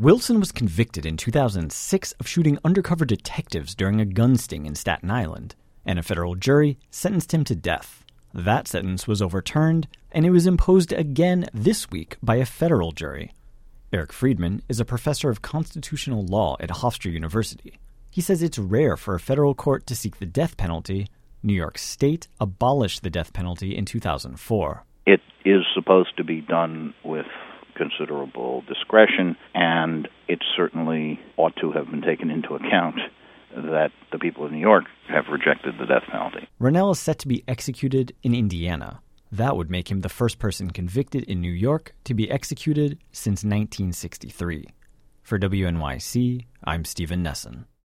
Wilson was convicted in 2006 of shooting undercover detectives during a gun sting in Staten Island, and a federal jury sentenced him to death. That sentence was overturned, and it was imposed again this week by a federal jury. Eric Friedman is a professor of constitutional law at Hofstra University. He says it's rare for a federal court to seek the death penalty. New York State abolished the death penalty in 2004. It is supposed to be done with considerable discretion, and it certainly ought to have been taken into account that the people of New York have rejected the death penalty. Rennell is set to be executed in Indiana. That would make him the first person convicted in New York to be executed since 1963. For WNYC, I'm Stephen Nesson.